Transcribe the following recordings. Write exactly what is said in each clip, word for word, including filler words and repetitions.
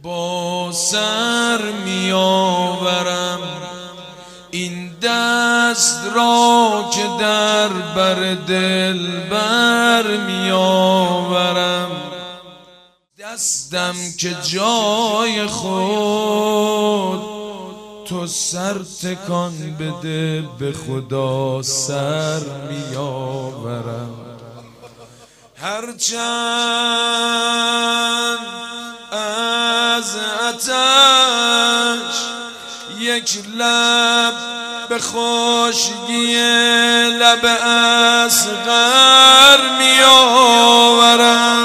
با سر می آورم این دست را که در بر دلبر می آورم، دستم که جای خود تو سر تکان بده به خدا سر می آورم. هرچند از آتش یک لب به خشکی لب اصغر می آورم،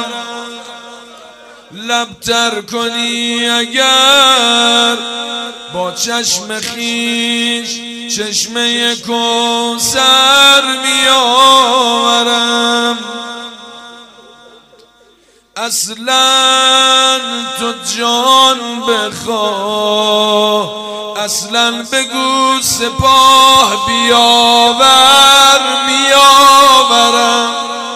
لب تر کنی اگر با چشم خیش چشمه کوثر می آورم. اصلا تو جان بخواه، اصلا بگو سپاه بیاور میآورم.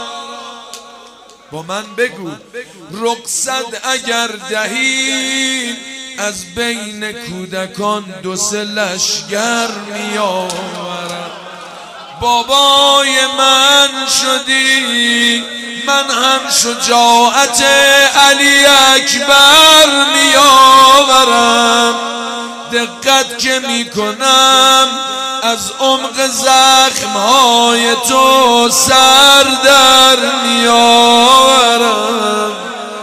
با من بگو رخصت اگر دهی از بین کودکان دو سه لشگر میآورم. بابای من شدی من هم شجاعت علی اکبر می آورم. دقت که می کنم از عمق زخمهای تو سر در می آورم.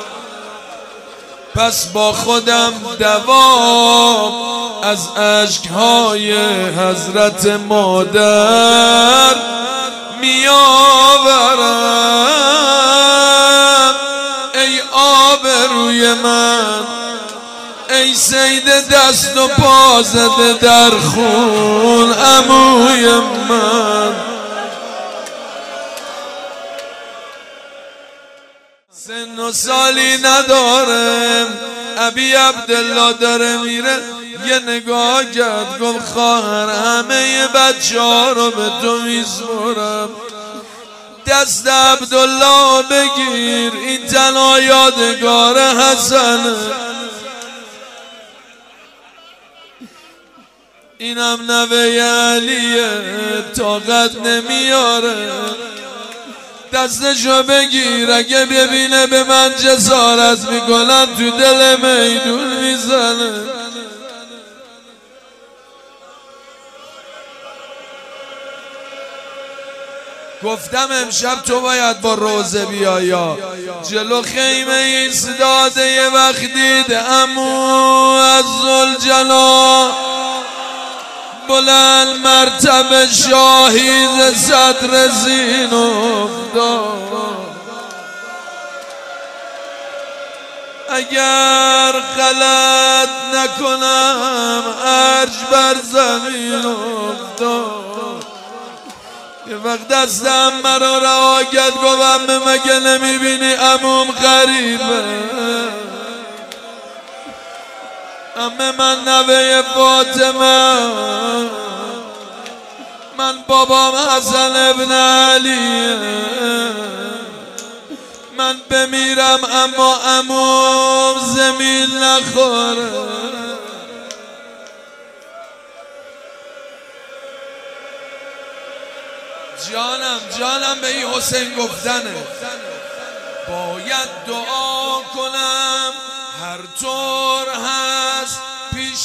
پس با خودم دوام از اشکهای حضرت مادر می آورم. ای آبروی من، ای سید دست و پا زده در خون عموی من. سن و سالی ندارم، ابی عبدالله داره میره، یه نگاه کرد گفت خواهر همه بچه ها رو به تو میسپرم، دست عبدالله بگیر، این تنها یادگار حسنه. اینم نوه علیه طاقت نمیاره، دستشو بگیر، اگه ببینه به من جسارت میکنن تو دل میدون میزنه. گفتم امشب تو باید با روزه بیایا جلو خیمه ایستاده، یه وقت دید عمو عزالجلال بلند مرتبه شاهی ز صدر زین افتاد. اگر غلط نکنم ارج بر زمین افتاد. یه وقت دستم مرا رها کرد گفتم مگه نمیبینی عموم غریبه؟ امه من نوه فاطمه، من بابام حسن ابن علیه، من بمیرم اما عموم زمین نخوره. جانم جانم به این حسین گفتنه، باید دعا کنم هر طور هست پیش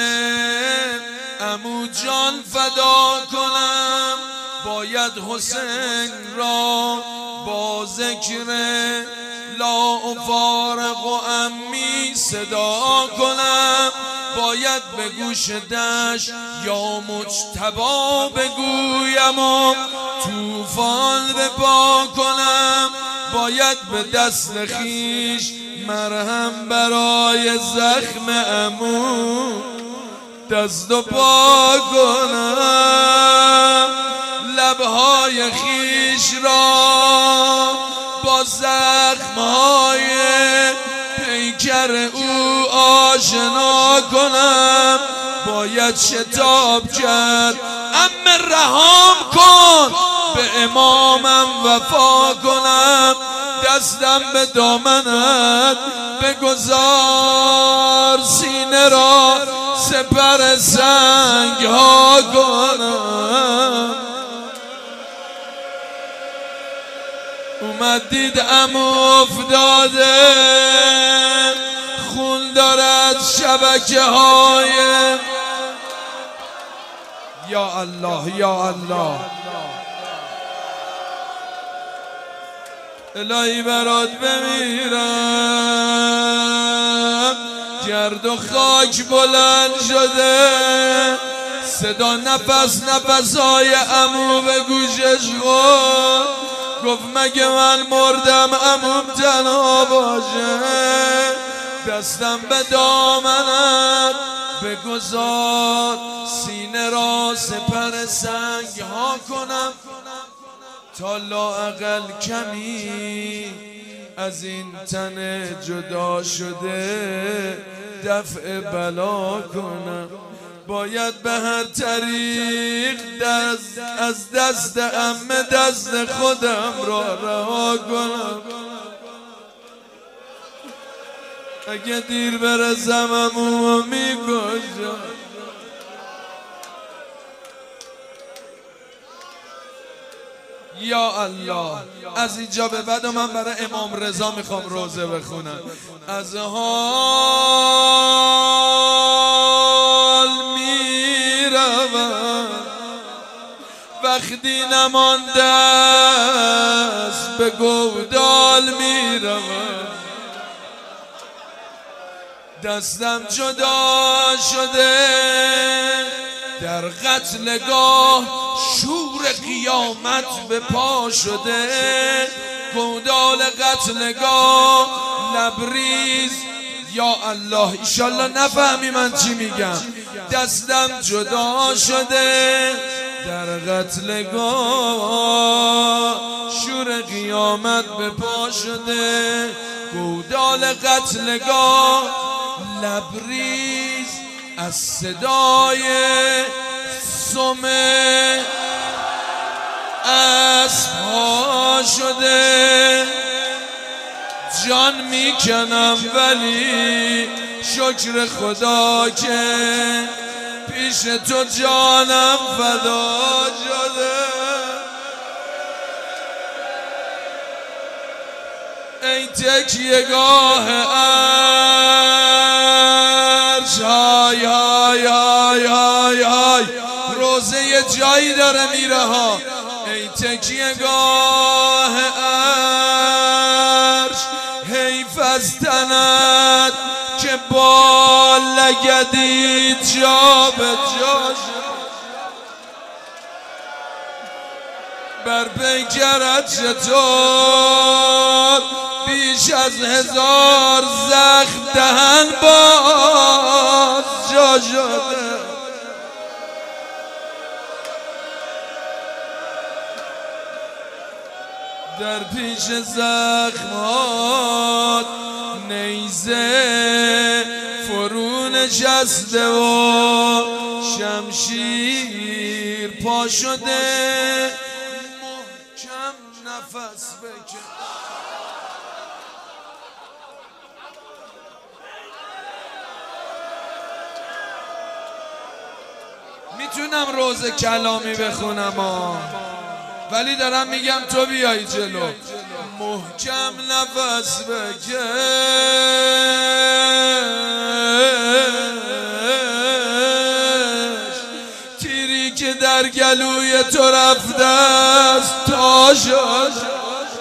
عمو جان فدا کنم. باید حسین را با ذکر لا افارق و امی صدا کنم. باید به گوش دشت یا مجتبا بگویم و توفان بپا کنم. باید به دست خیش مرهم برای زخم عمو دست و پا کنم. لبهای خیش را با زخمهای پیکر او آشنا کنم. باید شتاب کرد عمه رهام کن، به امامم وفا کنم. دستم به دامنت بگذار، سینه را سپر سنگ ها کنم. اومد دید عمو افتاده، خون دارد شبکه های. یا الله یا الله، الهی برات بمیرم. گرد و خاک بلند شده، صدا نفس نفسای عمو به گوشش خورد. گفت مگه من مردم عموم تنها باشه؟ دستم به دامنت بگذار، سینه را سپر سنگ ها کنم، تا لااقل کمی از این تن جدا شده دفع بلا کنم. باید به هر طریق دست از دست عمه دست خودم را رها کنم. اگه دیر برسم عمومو میکشم. یا الله، از اینجا به بعد من برای امام رضا میخوام روزه بخونم. از حال میروم وقتی نمانده است، به گودال میروم. دستم جدا شده در قتلگاه، شور قیامت به پا شده. گودال قتلگاه لبریز، یا الله ایشالله نفهمی من چی میگم. دستم جدا شده در قتلگاه، شور قیامت به پا شده. گودال قتلگاه لبریز از صدای سم اسب‌ها شده. جان میکنم ولی شکر خدا که پیش تو جانم فدا شده. ای تکیه‌گاه عرش، های های های های های، روزه یه جایی داره میره ها. ای تکیه‌گاه عرش، حیف از تنت که با لگدی جا به جا شد. بر پیکرت چطور بیش از هزار زخم دهن باز جا شده. در پیش زخمات نیزه فرو نشسته و شمشیر پا شده. محکم نفس بکش. میتونم روز کلامی بخونم ها، ولی دارم میگم تو بیایی جلو. محکم نفس بکش، تیری که در گلوی تو رفته است تا شد.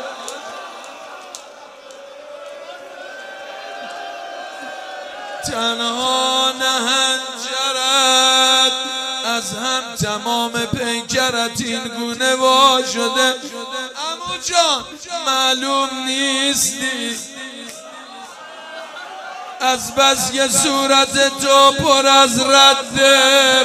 تنها نهنجرد از هم تمام پیکرت این گونه وا شده. عمو جان معلوم نیستی از بس که صورت تو پر از رده.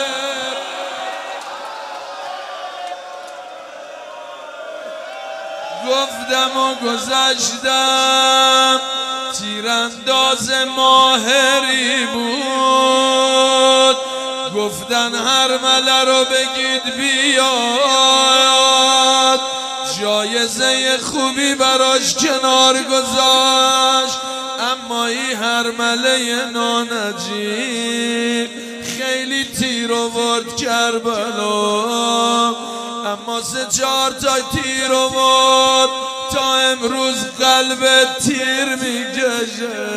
گفتم و گذشتم، تیرانداز ماهری بود. گفتن هر مله رو بگید بیاد، جایزه خوبی براش کنار گذاشت، اما این هرمله نانجیب خیلی تیر آورد کربلا، اما سه چهار تا تیر آورد تا امروز قلب تیر میکشه.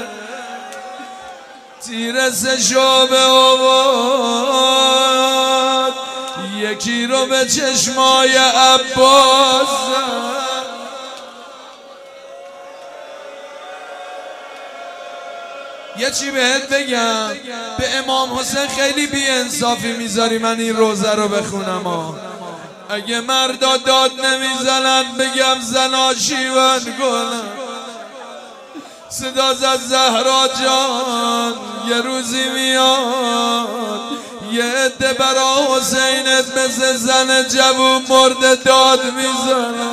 تیر سه شعبه آورد، یکی رو به چشمای عباس زد. یه چی بهت بگم، به امام حسین خیلی بی انصافی میذاری من این روزه رو بخونم ها. اگه مردا داد نمیزنن بگم زنا شیون گلن. صدا زد زهرا جان یه روزی میاد، یه عده برا حسینت مثل زن جوون مرده داد میزنن.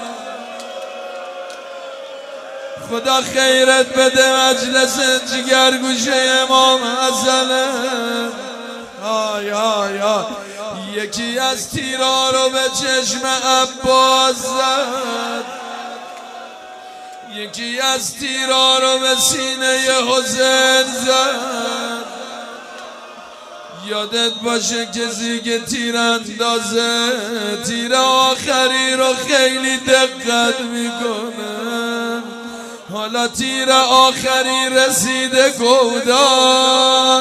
خدا خیرت بده مجلس جگرگوشه امام حسنه. آی آی آی یکی از تیرا رو به چشم عباس زد، یکی از تیرا رو به سینه حسین زد. یادت باشه کسی که تیر اندازه تیر آخری رو خیلی دقت میکنه. حالا تیر آخری رسیده گودان،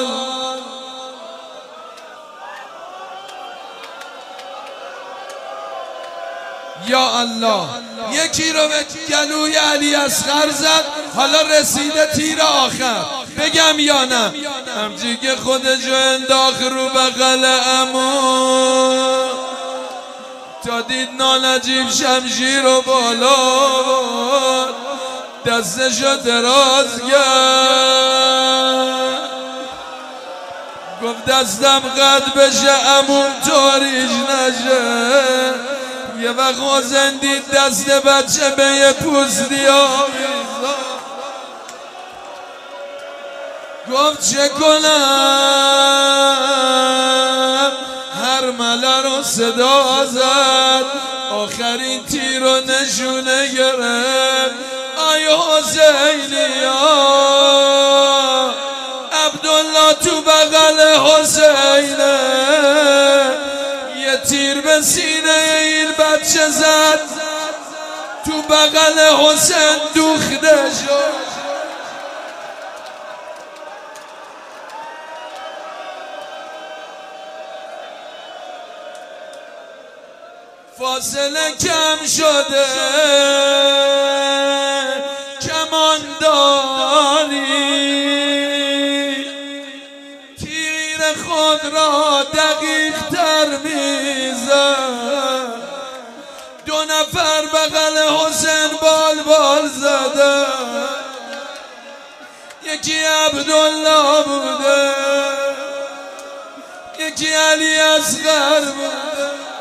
یا الله. یکی رو به گلوی علی اصغر زد، حالا رسیده تیر آخر. بگم یا نه؟ همچی که خودشو انداخت رو بغل عمو، تا دید نانجیب شمشیر رو بالا برد، دستشو دراز کرد، گفت دستم قد بشه عموم طوریش نشه. یه وقت حسین دید دست بچه به یه پوستی آویزا، گفت چه کنم؟ هرمله رو صدا زد، آخرین تیر رو نشونه گرفت. آی حسینیا، عبدالله تو بغل حسینه، یه تیر به سینه این بچه زد، تو بغل حسین دوخته شد. فاصله کم شده کمانداری، تیر خود را دقیق تر میزد. دو نفر بغل حسین بال بال زده، یکی عبدالله بوده، یکی علی اصغر بوده.